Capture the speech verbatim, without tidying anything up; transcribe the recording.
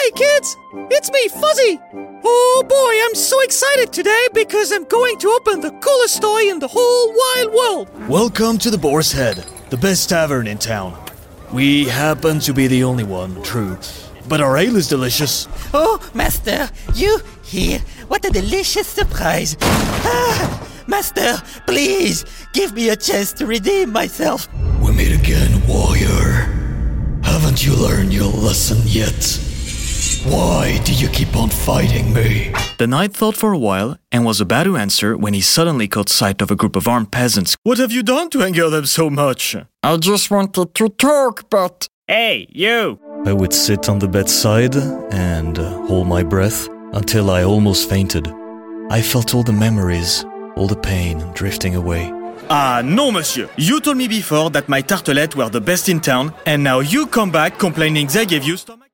Hi, kids! It's me, Fuzzy! Oh boy, I'm so excited today because I'm going to open the coolest toy in the whole wide world! Welcome to the Boar's Head, the best tavern in town. We happen to be the only one, true, but our ale is delicious. Oh, Master, you here? What a delicious surprise! Ah, Master, please, give me a chance to redeem myself. We meet again, warrior. Haven't you learned your lesson yet? Why do you keep on fighting me? The knight thought for a while and was about to answer when he suddenly caught sight of a group of armed peasants. What have you done to anger them so much? I just wanted to talk, but... Hey, you! I would sit on the bedside and uh, hold my breath until I almost fainted. I felt all the memories, all the pain drifting away. Ah, no, monsieur. You told me before that my tartelettes were the best in town, and now you come back complaining they gave you stomach...